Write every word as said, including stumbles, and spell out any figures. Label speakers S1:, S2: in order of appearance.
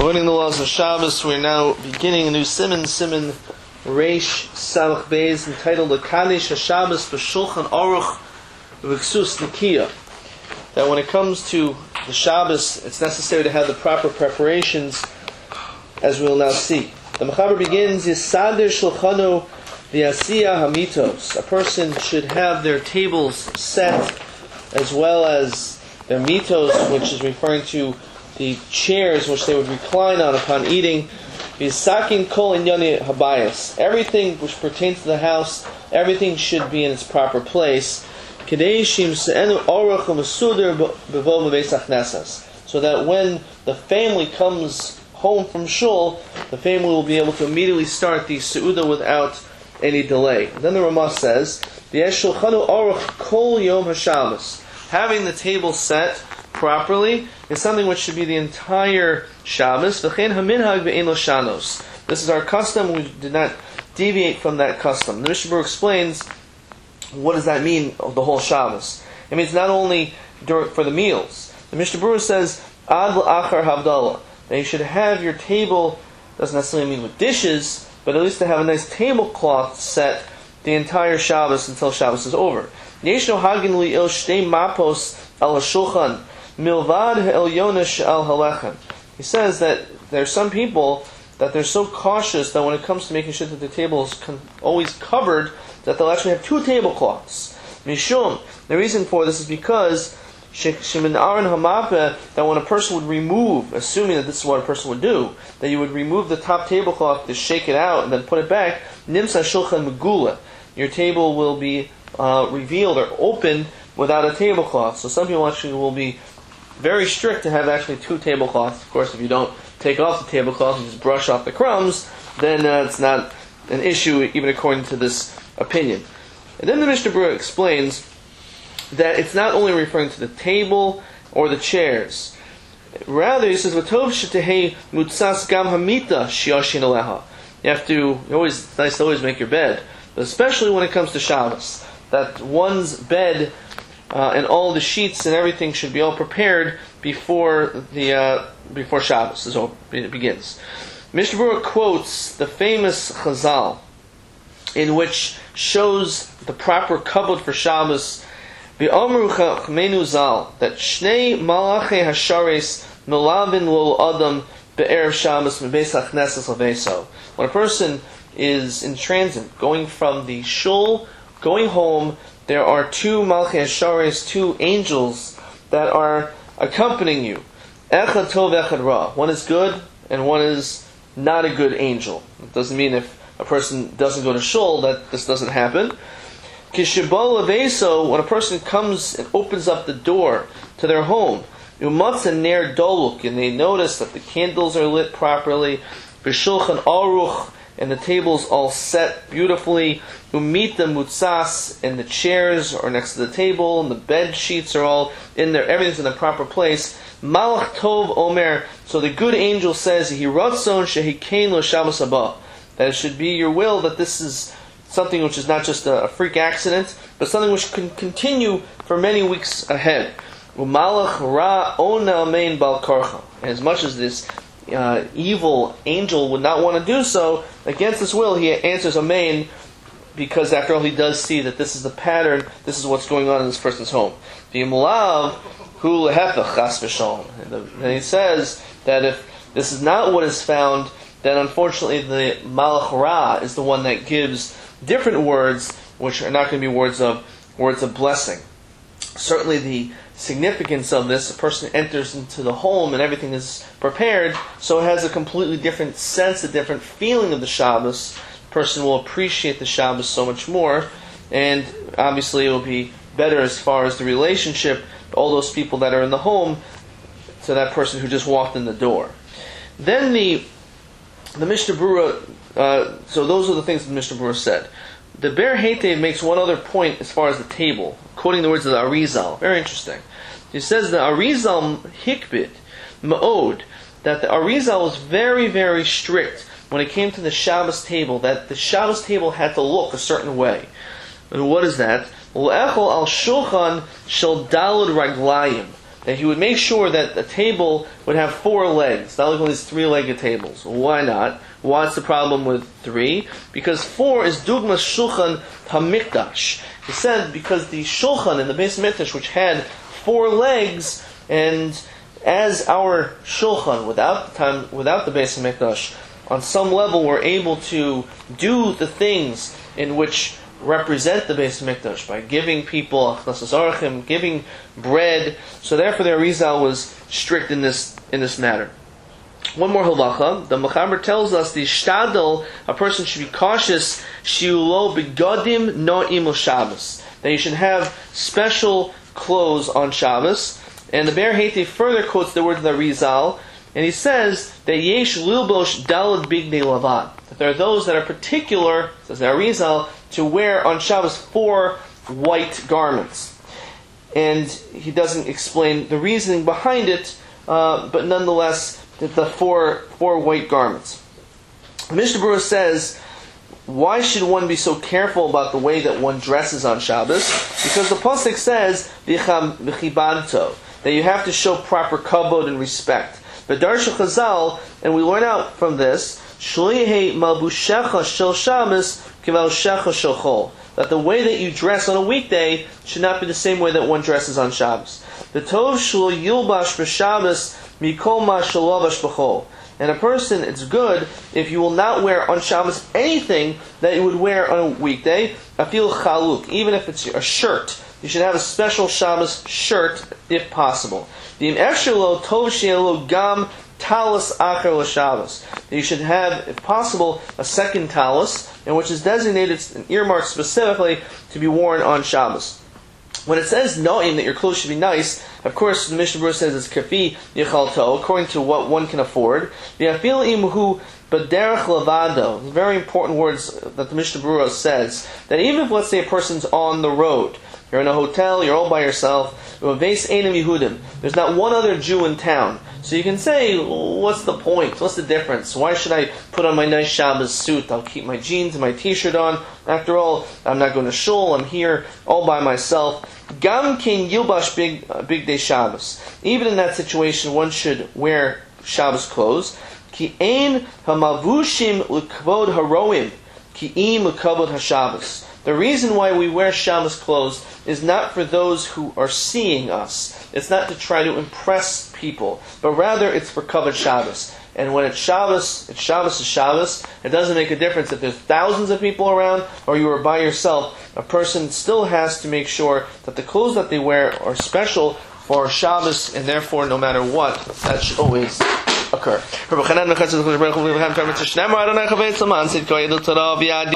S1: Learning the laws of Shabbos, we're now beginning a new siman, siman Reish Samach Beis, entitled Kaddish HaShabbos B'Shulchan Aruch V'Ksus Nikiya. That when it comes to the Shabbos, it's necessary to have the proper preparations, as we will now see. The Mechaber begins, Yisader Shulchano V'Yasiya Hamitos. A person should have their tables set, as well as their mitos, which is referring to the chairs which they would recline on upon eating. V'Yisakin Kol Inyani Habayis. Everything which pertains to the house, everything should be in its proper place. So that when the family comes home from shul, the family will be able to immediately start the Seudah without any delay. Then the Ramah says, having the table set properly is something which should be the entire Shabbos. This is our custom, we did not deviate from that custom. The Mishnah Berurah explains, what does that mean, the whole Shabbos? It means not only during, for the meals. The Mishnah Berurah says, Ad l'achar havdalah, that you should have your table, doesn't necessarily mean with dishes, but at least to have a nice tablecloth set the entire Shabbos until Shabbos is over. Yeshno hagin li'il shtei mapos al hashulchan milvad ha'elyonesh al halechem. He says that there are some people that they're so cautious that when it comes to making sure that the table is con- always covered, that they'll actually have two tablecloths. Mishum, the reason for this is because shemin aron hamape, that when a person would remove, assuming that this is what a person would do, that you would remove the top tablecloth to shake it out and then put it back, nimsa shulchan megula, your table will be uh, revealed or open without a tablecloth. So some people actually will be very strict to have actually two tablecloths. Of course, if you don't take off the tablecloth and just brush off the crumbs, then uh, it's not an issue, even according to this opinion. And then the Mishnah Berurah explains that it's not only referring to the table or the chairs. Rather, he says, "V'tov shetehei mutzas gam hamita shioshin aleha." You have to, always, it's nice to always make your bed, but especially when it comes to Shabbos, that one's bed uh, and all the sheets and everything should be all prepared before the uh, before Shabbos is over, it begins. Mishnah Berurah quotes the famous Chazal, in which shows the proper kabod for Shabbos. V'amru chachmeinu zal, that shnei malachei hashares nolavin lo adam be'erev Shabbos mebeis hachneses leveso. When a person is in transit, going from the shul, going home, there are two malachei hashares, two angels that are accompanying you. Echad tov, echad ra. One is good, and one is not a good angel. It doesn't mean if a person doesn't go to shul that this doesn't happen. Kishibal leveso, when a person comes and opens up the door to their home, umatza ner doluk, and they notice that the candles are lit properly, b'shulchan aruch, and the table's all set beautifully, umita mutzas, and the chairs are next to the table, and the bed sheets are all in there, everything's in the proper place. Malach tov omer, so the good angel says, Hiratzon shehikein lo Shabbos haba, that it should be your will that this is something which is not just a freak accident, but something which can continue for many weeks ahead. Umalach ra ona amein bal karcha. And as much as this uh, evil angel would not want to do so, against his will, he answers amen, because after all, he does see that this is the pattern, this is what's going on in this person's home. V'imlav hu lehefech chas v'shalom. And he says that if this is not what is found, then unfortunately the malach ra is the one that gives different words, which are not going to be words of words of blessing. Certainly the significance of this, a person enters into the home and everything is prepared, so it has a completely different sense, a different feeling of the Shabbos. The person will appreciate the Shabbos so much more, and obviously it will be better as far as the relationship, all those people that are in the home, to that person who just walked in the door. Then the The Mishnah Berurah, uh, so those are the things that the Mishnah Berurah said. The Ber Heitev makes one other point as far as the table, quoting the words of the Arizal. Very interesting. He says the Arizal hikbit, ma'od, that the Arizal was very, very strict when it came to the Shabbos table, that the Shabbos table had to look a certain way. And what is that? L'echol al shulchan shel dalud raglayim. that he would make sure that the table would have four legs, not like one of these three-legged tables. Why not? What's the problem with three? Because four is Dugma Shulchan HaMikdash. He said because the Shulchan in the Beis Mikdash, which had four legs, and as our Shulchan, without the time, without the Beis Mikdash, on some level were able to do the things in which represent the Beis Mikdash by giving people achnasas orachim, giving bread. So therefore, the Arizal was strict in this in this matter. One more halacha. The Mechaber tells us the shtadel, a person should be cautious. Shiulo begodim no'im Shabbos, that you should have special clothes on Shabbos. And the Be'er Heitev further quotes the words of the Arizal, and he says that yesh lilbosh dalad bignei lavad, that there are those that are particular, says the Arizal, to wear on Shabbos four white garments. And he doesn't explain the reasoning behind it, uh, but nonetheless, that the four four white garments. Mishnah Berurah says, why should one be so careful about the way that one dresses on Shabbos? Because the pasuk says, v'chibanto, that you have to show proper kavod and respect. But Darsha Chazal, and we learn out from this, Shlihe malbushecha shel Shabbos kivalshecha shel chol, that the way that you dress on a weekday should not be the same way that one dresses on Shabbos. The tov shlo yilbash b'Shabbos mikol ma shalovash b'chol. And a person, it's good if you will not wear on Shabbos anything that you would wear on a weekday. Afil chaluk, even if it's a shirt. You should have a special Shabbos shirt if possible. The efshelo tov she'elo gam talis acher l'Shabbos. You should have, if possible, a second talis, and which is designated and earmarked specifically to be worn on Shabbos. When it says no'im, that your clothes should be nice, of course the Mishnah Berurah says it's kafi yichalto, according to what one can afford. V'afil imhu b'derech levado. Very important words that the Mishnah Berurah says, that even if, let's say, a person's on the road, you're in a hotel, you're all by yourself, there's not one other Jew in town. So you can say, what's the point? What's the difference? Why should I put on my nice Shabbos suit? I'll keep my jeans and my t-shirt on. After all, I'm not going to shul. I'm here all by myself. Gam kin yilbash big big day Shabbos. Even in that situation, one should wear Shabbos clothes. Ki ein hamavushim l'kvod haroim ki im l'kvod haShabbos. The reason why we wear Shabbos clothes is not for those who are seeing us. It's not to try to impress people, but rather it's for Kavod Shabbos. And when it's Shabbos, it's Shabbos is Shabbos. It doesn't make a difference if there's thousands of people around or you are by yourself. A person still has to make sure that the clothes that they wear are special for Shabbos, and therefore, no matter what, that should always occur.